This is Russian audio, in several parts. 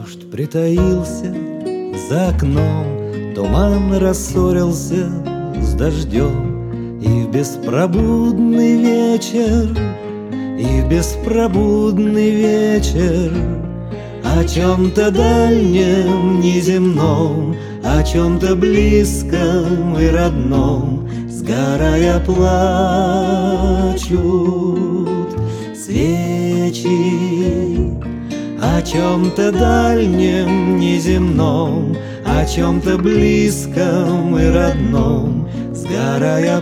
Дождь притаился за окном, туман рассорился с дождем. И в беспробудный вечер, и в беспробудный вечер о чем-то дальнем, неземном, о чем-то близком и родном сгорая плачут свечи. О чем-то дальнем, неземном, о чем-то близком и родном сгорая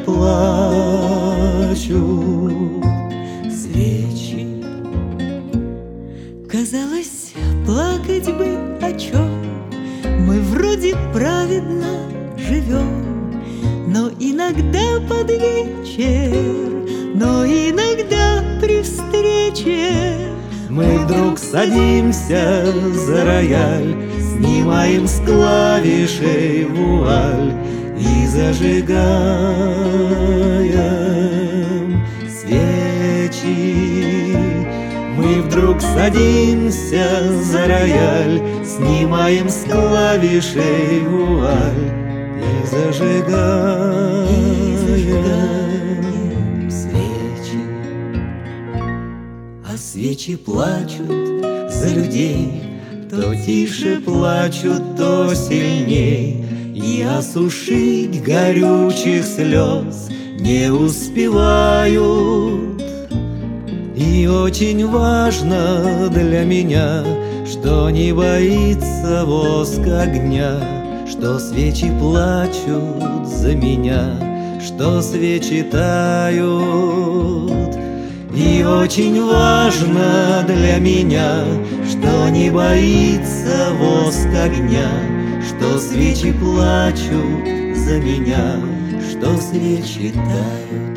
плачут свечи. Казалось, плакать бы о чем? Мы вроде праведно живем, но иногда под вечер, но иногда при встрече мы вдруг садимся за рояль, снимаем с клавишей вуаль и зажигаем свечи. Мы вдруг садимся за рояль, снимаем с клавишей вуаль и зажигаем свечи. А свечи плачут за людей, то тише плачут, то сильней, и осушить горючих слез не успевают. И очень важно для меня, что не боится воск огня, что свечи плачут за меня, что свечи тают. И очень важно для меня, что не боится воск огня, что свечи плачут за меня, что свечи тают.